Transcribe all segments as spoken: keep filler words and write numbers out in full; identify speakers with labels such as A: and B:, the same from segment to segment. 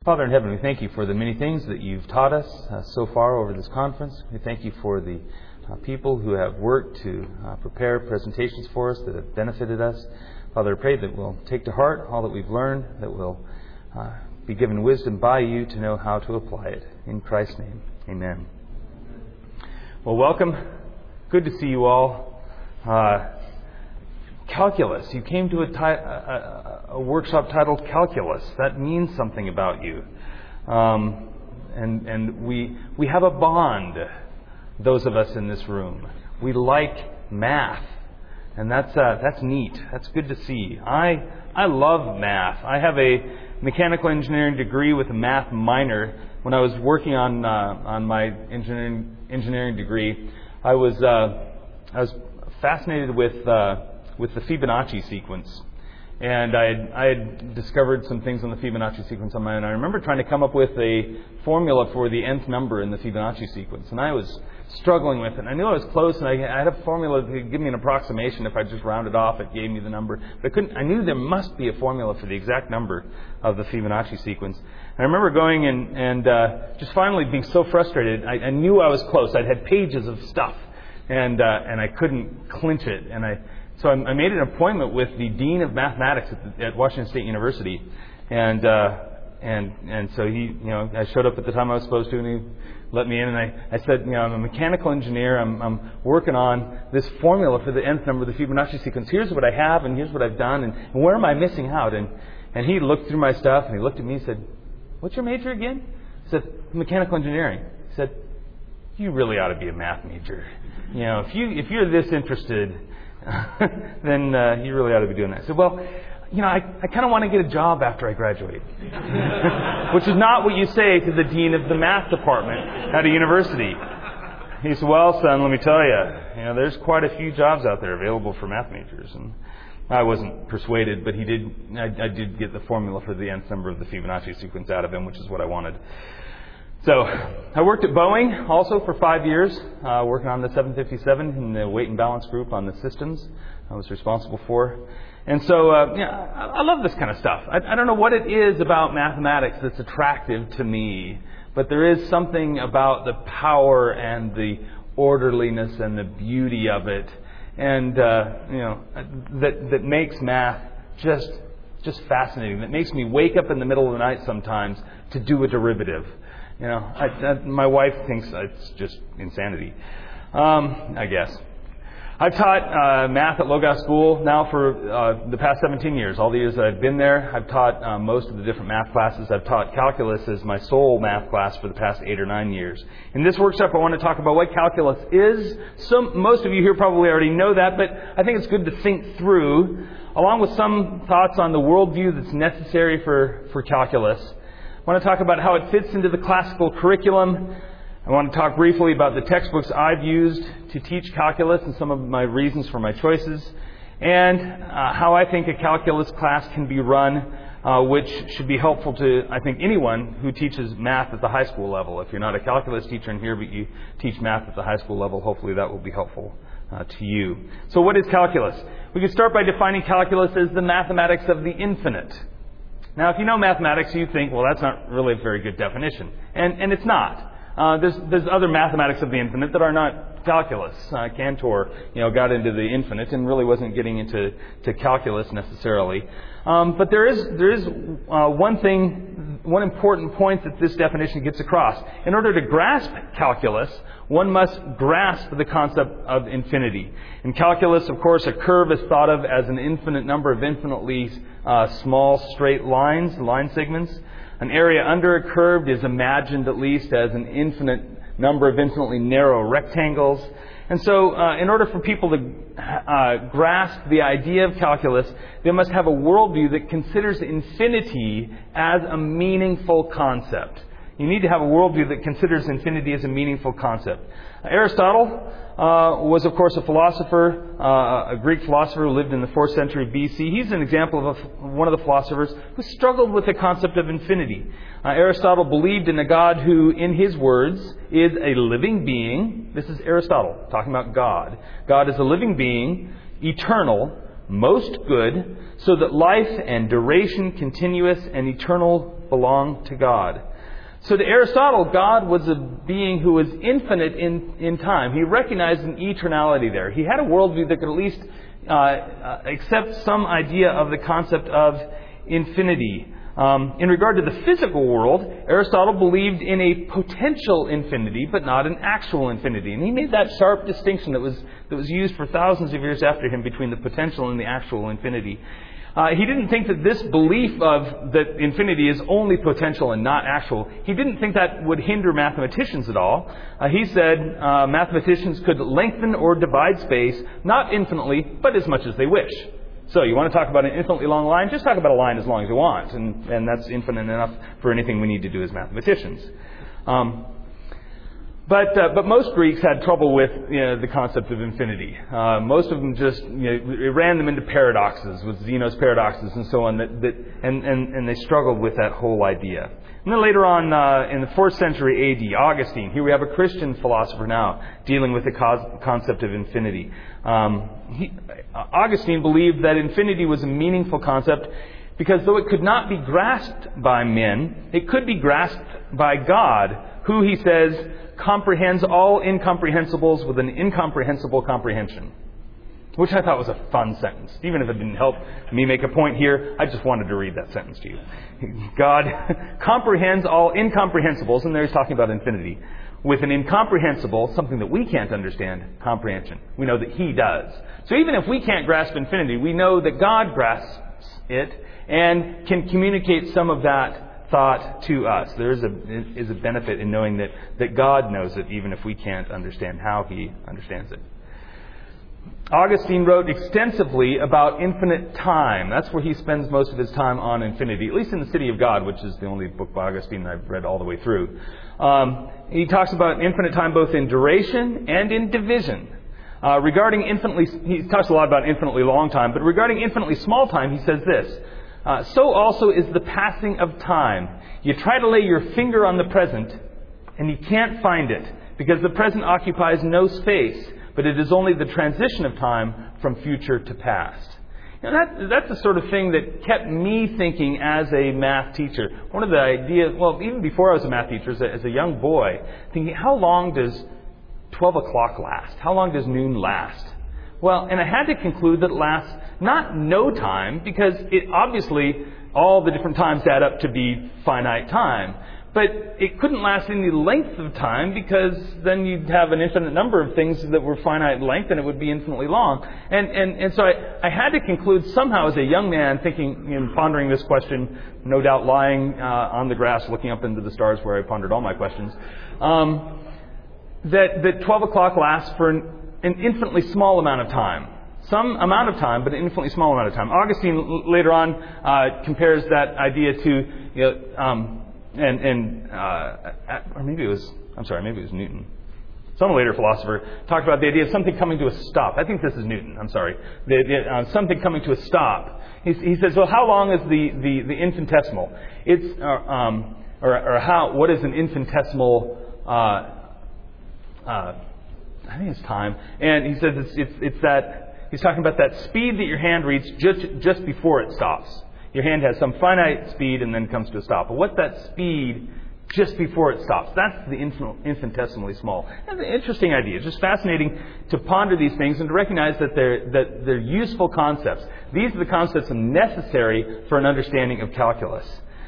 A: Father in heaven, we thank you for the many things that you've taught us uh, so far over this conference. We thank you for the uh, people who have worked to uh, prepare presentations for us that have benefited us. Father, I pray that we'll take to heart all that we've learned, that we'll uh, be given wisdom by you to know how to apply it. In Christ's name, amen. Well, welcome. Good to see you all. Uh, Calculus. You came to a, ti- a, a, a workshop titled Calculus. That means something about you. Um, and and we we have a bond, those of us in this room. We like math. And that's uh, that's neat. That's good to see. I I love math. I have a mechanical engineering degree with a math minor. When I was working on uh, on my engineering engineering degree, I was uh, I was fascinated with uh, with the Fibonacci sequence, and I had, I had discovered some things on the Fibonacci sequence on my own. I remember trying to come up with a formula for the nth number in the Fibonacci sequence, and I was struggling with it. And I knew I was close, and I, I had a formula that could give me an approximation. If I just rounded off, it gave me the number. But I couldn't. I knew there must be a formula for the exact number of the Fibonacci sequence. And I remember going and, and uh, just finally being so frustrated. I, I knew I was close. I'd had pages of stuff, and uh, and I couldn't clinch it. And I so I, I made an appointment with the dean of mathematics at, the, at Washington State University, and uh, and and so he, you know, I showed up at the time I was supposed to, and he let me in, and I, I said, you know, I'm a mechanical engineer. I'm, I'm working on this formula for the nth number of the Fibonacci sequence. Here's what I have, and here's what I've done, and, and where am I missing out? And and he looked through my stuff, and he looked at me and said, "What's your major again?" I said, "Mechanical engineering." He said, "You really ought to be a math major. You know, if you if you're this interested, then uh, you really ought to be doing that." I said, "Well, you know, I, I kind of want to get a job after I graduate," which is not what you say to the dean of the math department at a university. He said, "Well, son, let me tell you, you know, there's quite a few jobs out there available for math majors." And I wasn't persuaded, but he did. I, I did get the formula for the nth number of the Fibonacci sequence out of him, which is what I wanted. So I worked at Boeing also for five years, uh, working on the seven fifty-seven in the weight and balance group on the systems I was responsible for. And so, uh, yeah, I, I love this kind of stuff. I, I don't know what it is about mathematics that's attractive to me, but there is something about the power and the orderliness and the beauty of it, and uh, you know, that that makes math just just fascinating. That makes me wake up in the middle of the night sometimes to do a derivative. You know, I, I, my wife thinks it's just insanity, um, I guess. I've taught uh, math at Logos School now for uh, the past seventeen years. All the years that I've been there, I've taught uh, most of the different math classes. I've taught calculus as my sole math class for the past eight or nine years. In this workshop, I want to talk about what calculus is. Some, most of you here probably already know that, but I think it's good to think through, along with some thoughts on the worldview that's necessary for, for calculus. I want to talk about how it fits into the classical curriculum. I want to talk briefly about the textbooks I've used to teach calculus and some of my reasons for my choices, and uh, how I think a calculus class can be run, uh, which should be helpful to, I think, anyone who teaches math at the high school level. If you're not a calculus teacher in here, but you teach math at the high school level, hopefully that will be helpful uh, to you. So what is calculus? We can start by defining calculus as the mathematics of the infinite. Now, if you know mathematics, you think, well, that's not really a very good definition. And, and it's not. Uh, there's, there's other mathematics of the infinite that are not calculus. Uh, Cantor, you know, got into the infinite and really wasn't getting into to calculus necessarily. Um, but there is there is uh, one thing, one important point that this definition gets across. In order to grasp calculus, one must grasp the concept of infinity. In calculus, of course, a curve is thought of as an infinite number of infinitely uh, small straight lines, line segments. An area under a curve is imagined at least as an infinite number of infinitely narrow rectangles. And so uh, in order for people to uh, grasp the idea of calculus, they must have a worldview that considers infinity as a meaningful concept. You need to have a worldview that considers infinity as a meaningful concept. Aristotle uh, was, of course, a philosopher, uh, a Greek philosopher who lived in the fourth century B C. He's an example of a, one of the philosophers who struggled with the concept of infinity. Uh, Aristotle believed in a God who, in his words, is a living being. This is Aristotle talking about God. God is a living being, eternal, most good, so that life and duration, continuous and eternal belong to God. So to Aristotle, God was a being who was infinite in, in time. He recognized an eternality there. He had a worldview that could at least uh, uh, accept some idea of the concept of infinity. Um, in regard to the physical world, Aristotle believed in a potential infinity, but not an actual infinity. And he made that sharp distinction that was that was used for thousands of years after him between the potential and the actual infinity. Uh, he didn't think that this belief of that infinity is only potential and not actual, he didn't think that would hinder mathematicians at all. Uh, he said uh, mathematicians could lengthen or divide space, not infinitely, but as much as they wish. So you want to talk about an infinitely long line? Just talk about a line as long as you want. And, and that's infinite enough for anything we need to do as mathematicians. Um, but uh, but most Greeks had trouble with you know, the concept of infinity. Uh, most of them just you know, it ran them into paradoxes, with Zeno's paradoxes and so on, that, that and, and, and they struggled with that whole idea. And then later on, uh, in the fourth century A D, Augustine, here we have a Christian philosopher now, dealing with the cos- concept of infinity. Um, he, Augustine believed that infinity was a meaningful concept because though it could not be grasped by men, it could be grasped by God, who, he says, comprehends all incomprehensibles with an incomprehensible comprehension. Which I thought was a fun sentence. Even if it didn't help me make a point here, I just wanted to read that sentence to you. God comprehends all incomprehensibles, and there he's talking about infinity, with an incomprehensible, something that we can't understand, comprehension. We know that He does. So even if we can't grasp infinity, we know that God grasps it and can communicate some of that thought to us. There is a, is a benefit in knowing that, that God knows it, even if we can't understand how He understands it. Augustine wrote extensively about infinite time. That's where he spends most of his time on infinity, at least in the City of God, which is the only book by Augustine I've read all the way through. Um, he talks about infinite time both in duration and in division. Uh, regarding infinitely, he talks a lot about infinitely long time, but regarding infinitely small time, he says this, uh, so also is the passing of time. You try to lay your finger on the present, and you can't find it, because the present occupies no space, but it is only the transition of time from future to past. You know, that, that's the sort of thing that kept me thinking as a math teacher. One of the ideas, well, even before I was a math teacher, as a, as a young boy, thinking, how long does twelve o'clock last? How long does noon last? Well, and I had to conclude that it lasts not no time, because it obviously, all the different times add up to be finite time. But it couldn't last any length of time, because then you'd have an infinite number of things that were finite in length, and it would be infinitely long. And and, and so I, I had to conclude somehow as a young man, thinking and pondering this question, no doubt lying uh, on the grass looking up into the stars where I pondered all my questions, um, that, that twelve o'clock lasts for an, an infinitely small amount of time. Some amount of time, but an infinitely small amount of time. Augustine l- later on uh, compares that idea to, you know, um, And, and uh, or maybe it was, I'm sorry, maybe it was Newton. Some later philosopher talked about the idea of something coming to a stop. I think this is Newton, I'm sorry. The, the, uh, something coming to a stop. He, he says, well, how long is the, the, the infinitesimal? It's, uh, um, or, or how, what is an infinitesimal, uh, uh, I think it's time. And he says it's, it's, it's that, he's talking about that speed that your hand reaches just, just before it stops. Your hand has some finite speed and then comes to a stop. But what's that speed just before it stops? That's the infinitesimally small. That's an interesting idea. It's just fascinating to ponder these things and to recognize that they're, that they're useful concepts. These are the concepts necessary for an understanding of calculus.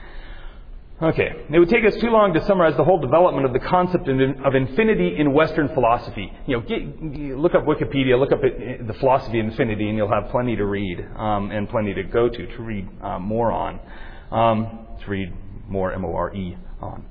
A: Okay, it would take us too long to summarize the whole development of the concept of infinity in Western philosophy. You know, get, look up Wikipedia, look up the philosophy of infinity, and you'll have plenty to read um, and plenty to go to, to read uh, more on. Um, to read more, M O R E, on.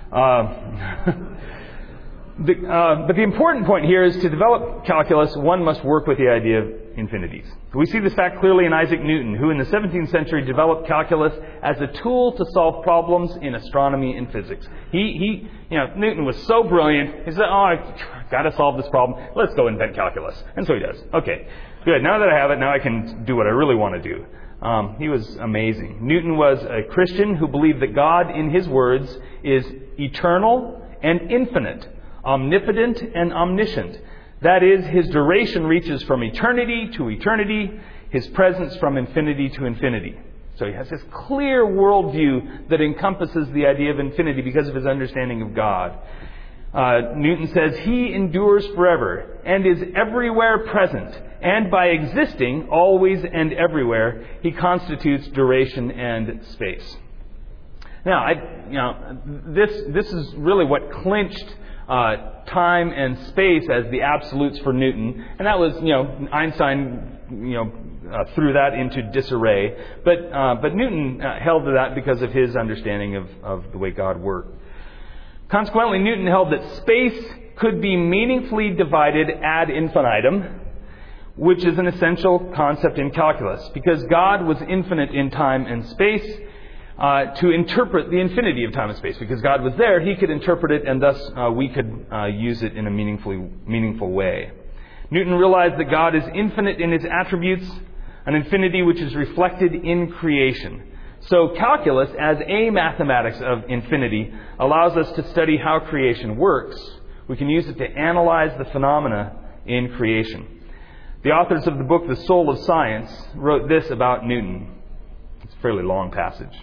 A: Uh, the, uh, but the important point here is to develop calculus, one must work with the idea of infinities. We see this fact clearly in Isaac Newton, who in the seventeenth century developed calculus as a tool to solve problems in astronomy and physics. He, he, you know, Newton was so brilliant, he said, oh, I've got to solve this problem. Let's go invent calculus. And so he does. Okay, good. Now that I have it, now I can do what I really want to do. Um, he was amazing. Newton was a Christian who believed that God, in His words, is eternal and infinite, omnipotent and omniscient. That is, His duration reaches from eternity to eternity, His presence from infinity to infinity. So he has this clear worldview that encompasses the idea of infinity because of his understanding of God. Uh, Newton says, he endures forever and is everywhere present, and by existing always and everywhere, he constitutes duration and space. Now, I, you know, this this is really what clinched uh, time and space as the absolutes for Newton, and that was, you know, Einstein, you know, uh, threw that into disarray, but uh, but Newton uh, held to that because of his understanding of of the way God worked. Consequently, Newton held that space could be meaningfully divided ad infinitum, which is an essential concept in calculus, because God was infinite in time and space. Uh, to interpret the infinity of time and space. Because God was there, he could interpret it, and thus uh, we could uh, use it in a meaningfully meaningful way. Newton realized that God is infinite in his attributes, an infinity which is reflected in creation. So calculus, as a mathematics of infinity, allows us to study how creation works. We can use it to analyze the phenomena in creation. The authors of the book, The Soul of Science, wrote this about Newton. It's a fairly long passage.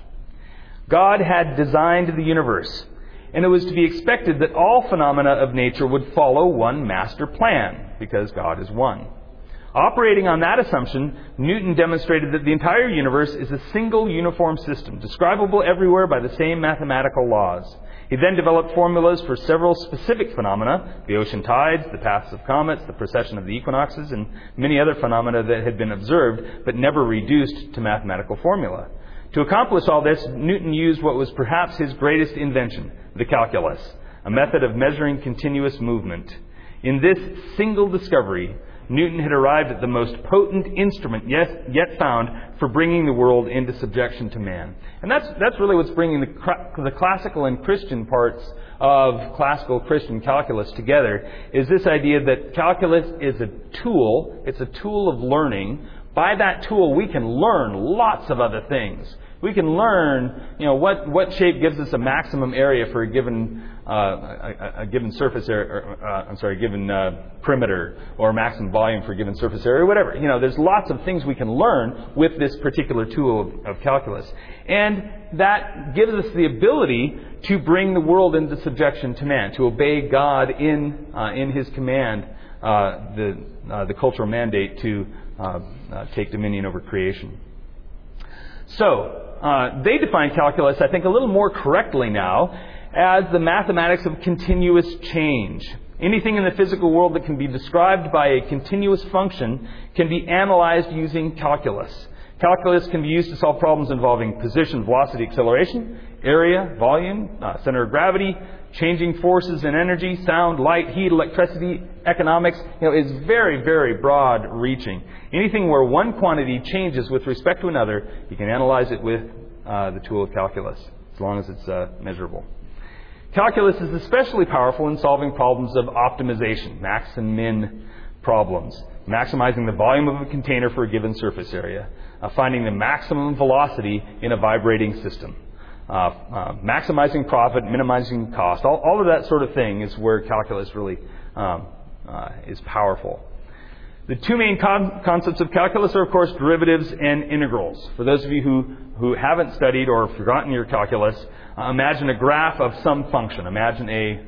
A: God had designed the universe, and it was to be expected that all phenomena of nature would follow one master plan, because God is one. Operating on that assumption, Newton demonstrated that the entire universe is a single uniform system, describable everywhere by the same mathematical laws. He then developed formulas for several specific phenomena, the ocean tides, the paths of comets, the precession of the equinoxes, and many other phenomena that had been observed, but never reduced to mathematical formula. To accomplish all this, Newton used what was perhaps his greatest invention, the calculus, a method of measuring continuous movement. In this single discovery, Newton had arrived at the most potent instrument yet, yet found for bringing the world into subjection to man. And that's that's really what's bringing the, the classical and Christian parts of classical Christian calculus together, is this idea that calculus is a tool, it's a tool of learning. By that tool, we can learn lots of other things. We can learn, you know, what, what shape gives us a maximum area for a given uh, a, a given surface area. Or, uh, I'm sorry, a given uh, perimeter, or maximum volume for a given surface area, or whatever. You know, there's lots of things we can learn with this particular tool of, of calculus, and that gives us the ability to bring the world into subjection to man, to obey God in uh, in His command, uh, the uh, the cultural mandate to uh, uh, take dominion over creation. So. Uh, they define calculus, I think, a little more correctly now as the mathematics of continuous change. Anything in the physical world that can be described by a continuous function can be analyzed using calculus. Calculus can be used to solve problems involving position, velocity, acceleration, area, volume, uh, center of gravity, changing forces in energy, sound, light, heat, electricity, economics. You know, it's very, very broad-reaching. Anything where one quantity changes with respect to another, you can analyze it with uh, the tool of calculus, as long as it's uh, measurable. Calculus is especially powerful in solving problems of optimization, max and min problems, maximizing the volume of a container for a given surface area, uh, finding the maximum velocity in a vibrating system. Uh, uh, maximizing profit, minimizing cost, all, all of that sort of thing is where calculus really um, uh, is powerful. The two main con- concepts of calculus are, of course, derivatives and integrals. For those of you who, who haven't studied or forgotten your calculus, uh, imagine a graph of some function. Imagine a,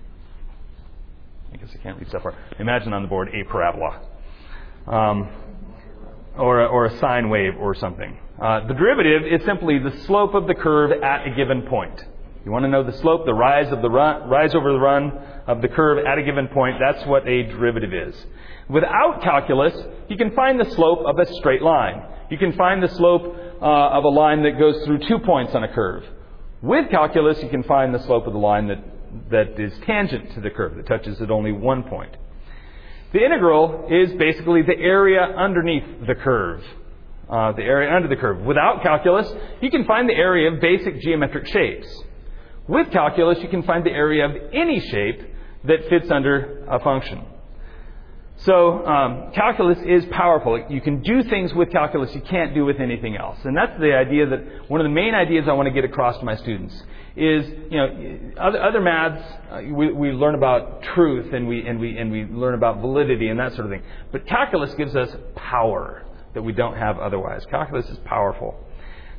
A: I guess I can't read stuff far. Imagine on the board a parabola, um, or, a, or a sine wave or something. Uh, the derivative is simply the slope of the curve at a given point. You want to know the slope, the rise of the run, rise over the run of the curve at a given point. That's what a derivative is. Without calculus, you can find the slope of a straight line. You can find the slope uh, of a line that goes through two points on a curve. With calculus, you can find the slope of the line that, that is tangent to the curve, that touches at only one point. The integral is basically the area underneath the curve. Uh, the area under the curve. Without calculus, you can find the area of basic geometric shapes. With calculus, you can find the area of any shape that fits under a function. So, um, calculus is powerful. You can do things with calculus you can't do with anything else. And that's the idea that, one of the main ideas I want to get across to my students is, you know, other, other maths, uh, we, we learn about truth and we, and we, and we learn about validity and that sort of thing. But calculus gives us power that we don't have otherwise. Calculus is powerful.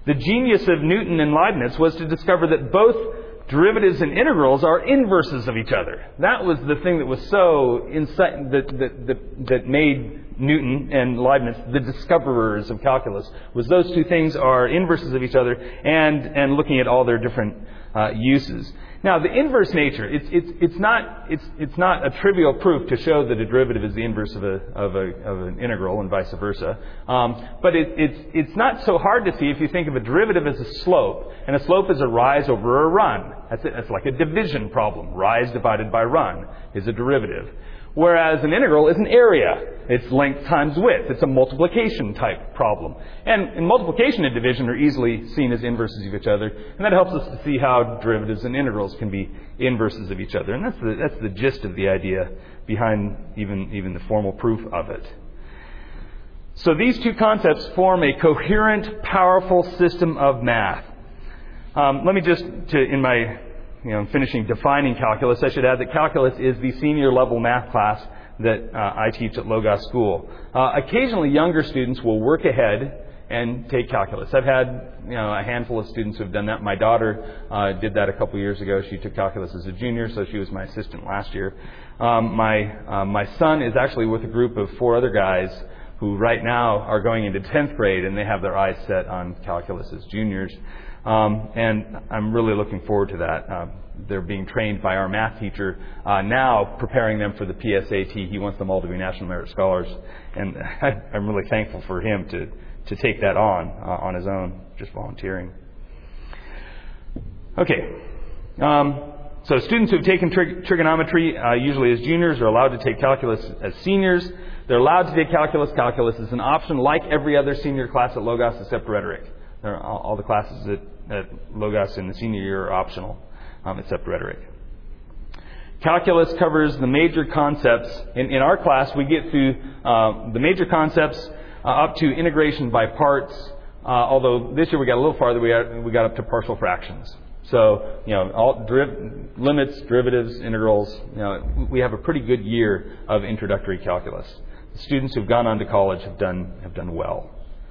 A: The genius of Newton and Leibniz was to discover that both derivatives and integrals are inverses of each other. That was the thing that was so insight that, that, that, that made Newton and Leibniz the discoverers of calculus, was those two things are inverses of each other, and, and looking at all their different uh, uses. Now, the inverse nature, it's, it's, it's, not, it's, it's not a trivial proof to show that a derivative is the inverse of, a, of, a, of an integral and vice versa. Um, but it, it's, it's not so hard to see if you think of a derivative as a slope. And a slope is a rise over a run. That's, it. That's like a division problem. Rise divided by run is a derivative. Whereas an integral is an area. It's length times width. It's a multiplication type problem. And, and multiplication and division are easily seen as inverses of each other. And that helps us to see how derivatives and integrals can be inverses of each other. And that's the, that's the gist of the idea behind even, even the formal proof of it. So these two concepts form a coherent, powerful system of math. Um, let me just, to, in my You know, finishing defining calculus, I should add that calculus is the senior level math class that uh, I teach at Logos School. Uh, occasionally, younger students will work ahead and take calculus. I've had you know a handful of students who have done that. My daughter uh, did that a couple years ago. She took calculus as a junior, so she was my assistant last year. Um, my uh, my son is actually with a group of four other guys who right now are going into tenth grade, and they have their eyes set on calculus as juniors. Um, and I'm really looking forward to that. Uh, they're being trained by our math teacher uh, now, preparing them for the P S A T. He wants them all to be National Merit Scholars, and I'm really thankful for him to to take that on uh, on his own, just volunteering. Okay, um, so students who have taken trig- trigonometry, uh, usually as juniors, are allowed to take calculus as seniors. They're allowed to take calculus. Calculus is an option, like every other senior class at Logos, except rhetoric. There are all the classes at, at Logos in the senior year are optional, um, except rhetoric. Calculus covers the major concepts. In, in our class, we get through uh, the major concepts uh, up to integration by parts. Uh, although this year we got a little farther, we got, we got up to partial fractions. So, you know, all deriv- limits, derivatives, integrals. You know, we have a pretty good year of introductory calculus. The students who've gone on to college have done have done well.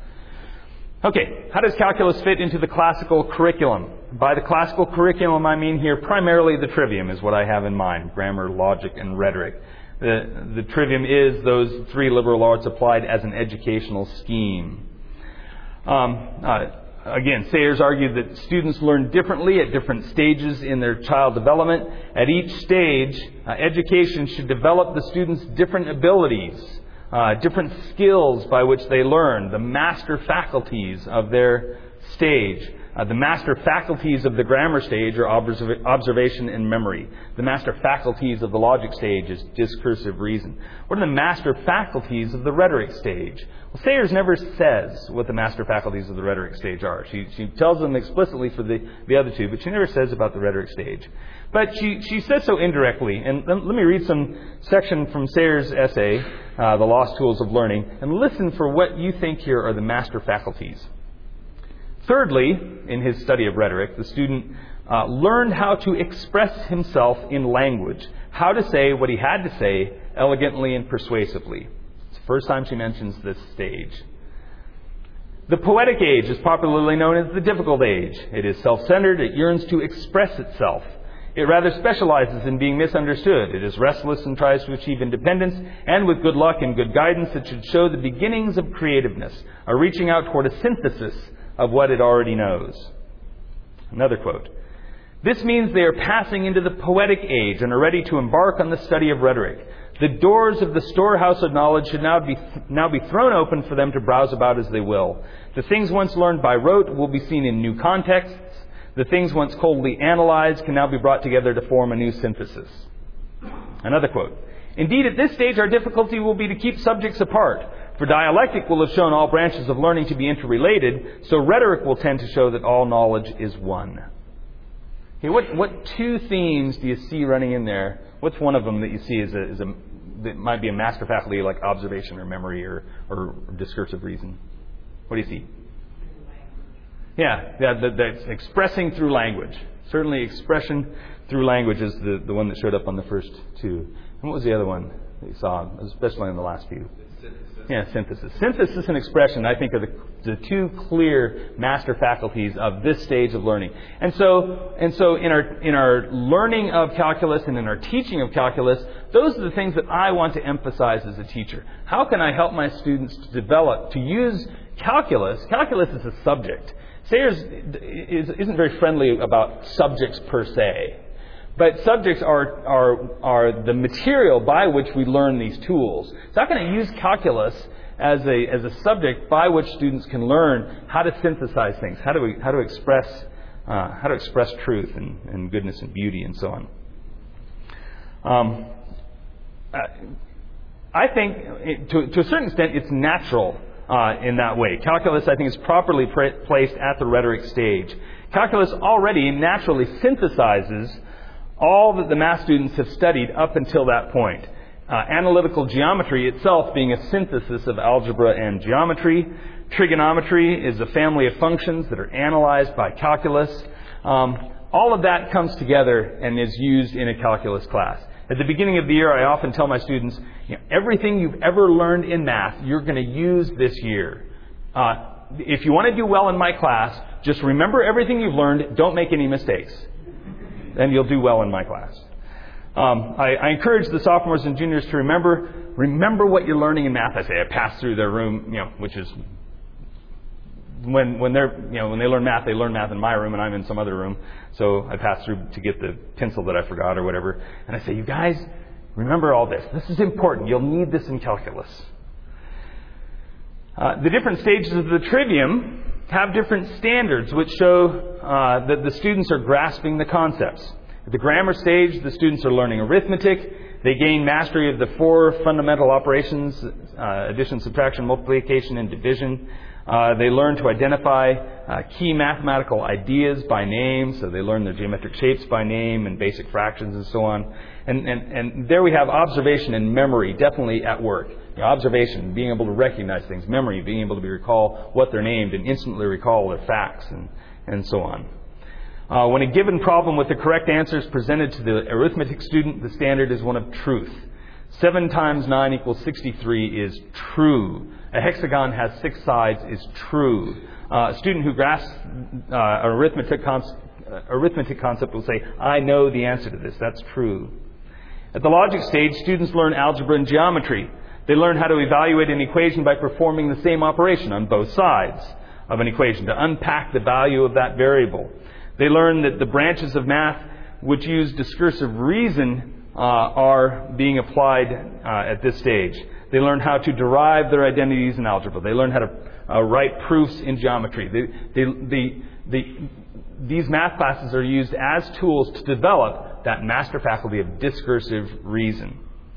A: Okay, how does calculus fit into the classical curriculum? By the classical curriculum, I mean here primarily the trivium is what I have in mind: grammar, logic, and rhetoric. The, the trivium is those three liberal arts applied as an educational scheme. Um, uh, again, Sayers argued that students learn differently at different stages in their child development. At each stage, uh, education should develop the students' different abilities, Uh, different skills by which they learn, the master faculties of their stage. Uh, the master faculties of the grammar stage are observ- observation and memory. The master faculties of the logic stage is discursive reason. What are the master faculties of the rhetoric stage? Well, Sayers never says what the master faculties of the rhetoric stage are. She, she tells them explicitly for the, the other two, but she never says about the rhetoric stage. But she, she says so indirectly. And let me read some section from Sayers' essay, uh, The Lost Tools of Learning, and listen for what you think here are the master faculties. Thirdly, in his study of rhetoric, the student uh, learned how to express himself in language, how to say what he had to say elegantly and persuasively. It's the first time she mentions this stage. The poetic age is popularly known as the difficult age. It is self-centered. It yearns to express itself. It rather specializes in being misunderstood. It is restless and tries to achieve independence, and with good luck and good guidance, it should show the beginnings of creativeness, a reaching out toward a synthesis of what it already knows. Another quote. This means they are passing into the poetic age and are ready to embark on the study of rhetoric. The doors of the storehouse of knowledge should now be now be thrown open for them to browse about as they will. The things once learned by rote will be seen in new contexts. The things once coldly analyzed can now be brought together to form a new synthesis. Another quote. Indeed, at this stage, our difficulty will be to keep subjects apart. For dialectic will have shown all branches of learning to be interrelated, so rhetoric will tend to show that all knowledge is one. Okay, what, what two themes do you see running in there? What's one of them that you see as a, as a that might be a master faculty like observation or memory or, or discursive reason? What do you see? Yeah, yeah, that, that's expressing through language. Certainly expression through language is the, the one that showed up on the first two. And what was the other one that you saw, especially in the last few?
B: Synthesis.
A: Yeah, synthesis. Synthesis and expression, I think, are the the two clear master faculties of this stage of learning. And so, and so in our in our learning of calculus and in our teaching of calculus, those are the things that I want to emphasize as a teacher. How can I help my students to develop, to use calculus? Calculus is a subject. Sayers isn't very friendly about subjects per se. But subjects are, are, are the material by which we learn these tools. So how can I use calculus as a, as a subject by which students can learn how to synthesize things, how to, how to express, uh, how to express truth and, and goodness and beauty and so on. Um, I think it, to, to a certain extent it's natural uh, in that way. Calculus, I think, is properly pra- placed at the rhetoric stage. Calculus already naturally synthesizes all that the math students have studied up until that point. Uh, analytical geometry itself being a synthesis of algebra and geometry. Trigonometry is a family of functions that are analyzed by calculus. Um, all of that comes together and is used in a calculus class. At the beginning of the year, I often tell my students, you know, everything you've ever learned in math, you're going to use this year. Uh, if you want to do well in my class, just remember everything you've learned. Don't make any mistakes. And you'll do well in my class. Um, I, I encourage the sophomores and juniors to remember remember what you're learning in math. I say I pass through their room, you know, which is when when they're you know when they learn math, they learn math in my room, and I'm in some other room. So I pass through to get the pencil that I forgot or whatever, and I say, you guys, remember all this. This is important. You'll need this in calculus. Uh, the different stages of the trivium have different standards which show uh, that the students are grasping the concepts. At the grammar stage, the students are learning arithmetic. They gain mastery of the four fundamental operations, uh, addition, subtraction, multiplication, and division. Uh, they learn to identify uh, key mathematical ideas by name, so they learn their geometric shapes by name and basic fractions and so on. And, and, and there we have observation and memory definitely at work. You know, observation, being able to recognize things. Memory, being able to recall what they're named and instantly recall their facts and, and so on. Uh, when a given problem with the correct answers presented to the arithmetic student, the standard is one of truth. seven times nine equals sixty-three is true. A hexagon has six sides is true. Uh, a student who grasps uh, an arithmetic, con- uh, arithmetic concept will say, I know the answer to this. That's true. At the logic stage, students learn algebra and geometry. They learn how to evaluate an equation by performing the same operation on both sides of an equation to unpack the value of that variable. They learn that the branches of math which use discursive reason uh, are being applied uh, at this stage. They learn how to derive their identities in algebra. They learn how to uh, write proofs in geometry. They, they, the, the, these math classes are used as tools to develop that master faculty of discursive reason.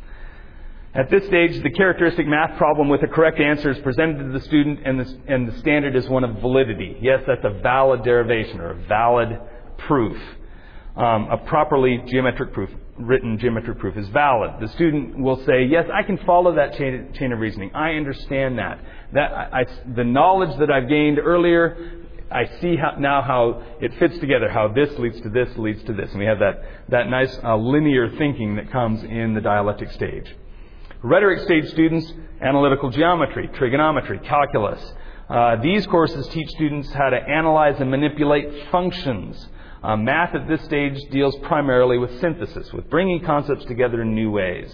A: At this stage, the characteristic math problem with the correct answer is presented to the student, and the, and the standard is one of validity. Yes, that's a valid derivation or a valid proof. Um, a properly geometric proof, written geometric proof is valid. The student will say, yes, I can follow that chain, chain of reasoning. I understand that. That I, I, the knowledge that I've gained earlier, I see how, now how it fits together, how this leads to this leads to this. And we have that, that nice uh, linear thinking that comes in the dialectic stage. Rhetoric stage students, analytical geometry, trigonometry, calculus. Uh, these courses teach students how to analyze and manipulate functions. Uh, math at this stage deals primarily with synthesis, with bringing concepts together in new ways.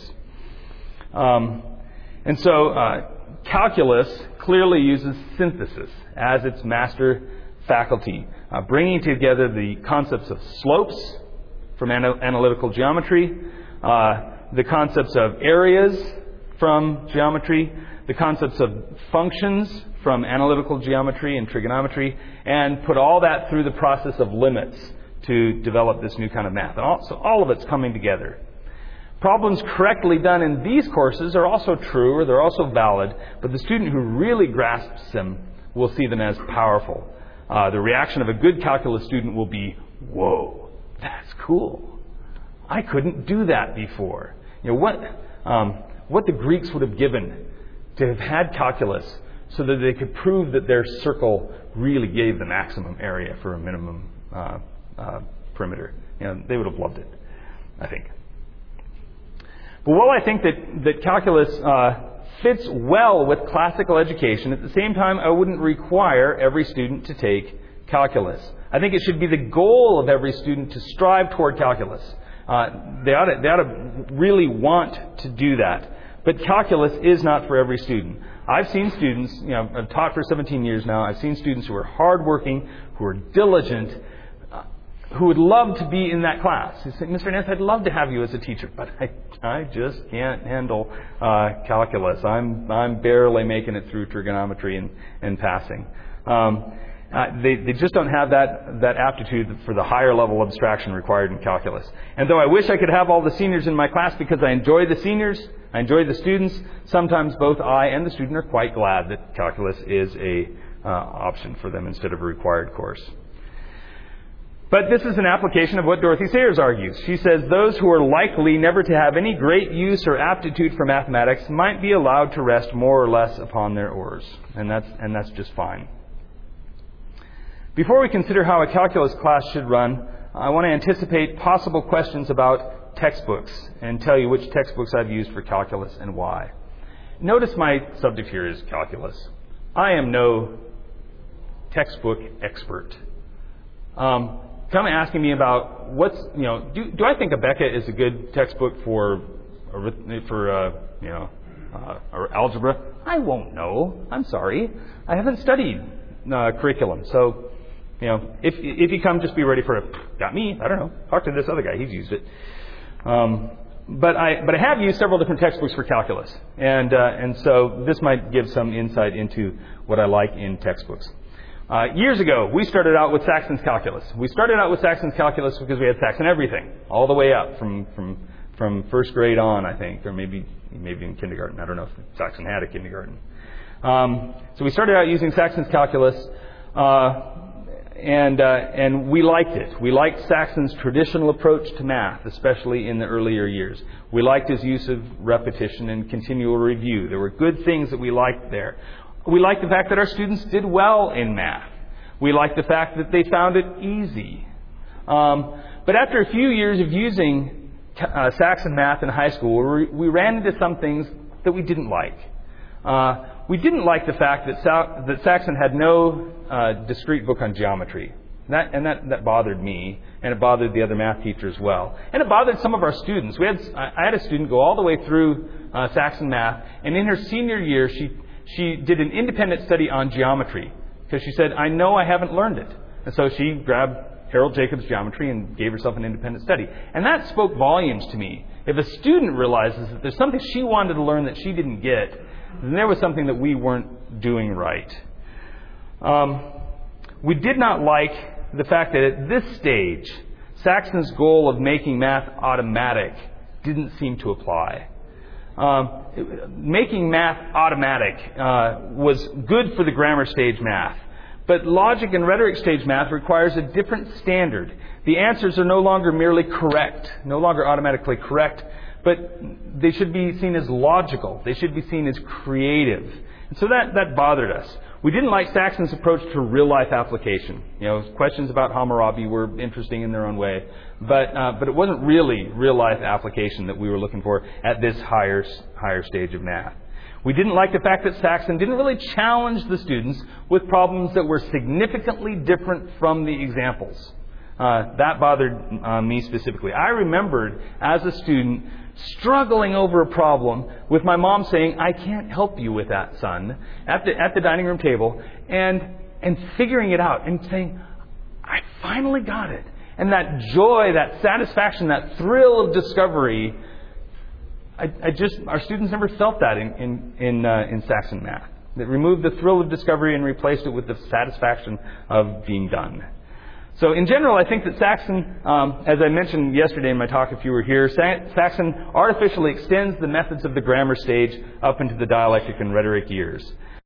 A: Um, and so uh, calculus clearly uses synthesis as its master faculty, uh, bringing together the concepts of slopes from ana- analytical geometry, uh, the concepts of areas from geometry, the concepts of functions from analytical geometry and trigonometry, and put all that through the process of limits to develop this new kind of math. And all, so all of it's coming together. Problems correctly done in these courses are also true, or they're also valid, but the student who really grasps them will see them as powerful. Uh, the reaction of a good calculus student will be, whoa, that's cool. I couldn't do that before. You know, what, um, what the Greeks would have given to have had calculus so that they could prove that their circle really gave the maximum area for a minimum uh, uh, perimeter. You know, they would have loved it, I think. But while I think that, that calculus uh, fits well with classical education. At the same time, I wouldn't require every student to take calculus. I think it should be the goal of every student to strive toward calculus. Uh, they ought to, they ought to really want to do that. But calculus is not for every student. I've seen students, you know, I've taught for seventeen years now. I've seen students who are hardworking, who are diligent, uh, who would love to be in that class. They say, Mister Nance, I'd love to have you as a teacher, but I, I just can't handle uh, calculus. I'm I'm barely making it through trigonometry and, and passing. Um, Uh, they, they just don't have that, that aptitude for the higher level abstraction required in calculus. And though I wish I could have all the seniors in my class because I enjoy the seniors, I enjoy the students, sometimes both I and the student are quite glad that calculus is a uh, option for them instead of a required course. But this is an application of what Dorothy Sayers argues. She says those who are likely never to have any great use or aptitude for mathematics might be allowed to rest more or less upon their oars. And that's, and that's just fine. Before we consider how a calculus class should run, I want to anticipate possible questions about textbooks and tell you which textbooks I've used for calculus and why. Notice my subject here is calculus. I am no textbook expert. Um, come asking me about what's, you know, do, do I think Abeka is a good textbook for, for uh, you know, uh, or algebra? I won't know. I'm sorry. I haven't studied uh, curriculum. So, you know, if if you come, just be ready for a, got me, I don't know, talk to this other guy, he's used it. Um, but I but I have used several different textbooks for calculus. And, uh, and so this might give some insight into what I like in textbooks. Uh, years ago, we started out with Saxon's Calculus. We started out with Saxon's Calculus because we had Saxon everything, all the way up from, from, from first grade on, I think, or maybe maybe in kindergarten. I don't know if Saxon had a kindergarten. Um, so we started out using Saxon's Calculus, uh, and uh, and we liked it. We liked Saxon's traditional approach to math, especially in the earlier years. We liked his use of repetition and continual review. There were good things that we liked there. We liked the fact that our students did well in math. We liked the fact that they found it easy. Um, but after a few years of using uh, Saxon math in high school, we, we ran into some things that we didn't like. Uh, we didn't like the fact that, Sa- that Saxon had no uh, discrete book on geometry. That, and that, that bothered me, and it bothered the other math teacher as well. And it bothered some of our students. We had I had a student go all the way through uh, Saxon math, and in her senior year, she she did an independent study on geometry because she said, I know I haven't learned it. And so she grabbed Harold Jacobs' geometry and gave herself an independent study. And that spoke volumes to me. If a student realizes that there's something she wanted to learn that she didn't get, then there was something that we weren't doing right. Um, we did not like the fact that at this stage, Saxon's goal of making math automatic didn't seem to apply. Um, making math automatic uh, was good for the grammar stage math. But logic and rhetoric stage math requires a different standard. The answers are no longer merely correct, no longer automatically correct, but they should be seen as logical. They should be seen as creative. And so that, that bothered us. We didn't like Saxon's approach to real-life application. You know, questions about Hammurabi were interesting in their own way, but uh, but it wasn't really real-life application that we were looking for at this higher higher stage of math. We didn't like the fact that Saxon didn't really challenge the students with problems that were significantly different from the examples. Uh, that bothered uh, me specifically. I remembered as a student struggling over a problem with my mom saying, I can't help you with that, son, at the at the dining room table, and and figuring it out and saying, I finally got it. And that joy, that satisfaction, that thrill of discovery, I, I just our students never felt that in in in, uh, in Saxon math. That removed the thrill of discovery and replaced it with the satisfaction of being done. So in general, I think that Saxon, um, as I mentioned yesterday in my talk if you were here, Saxon artificially extends the methods of the grammar stage up into the dialectic and rhetoric years.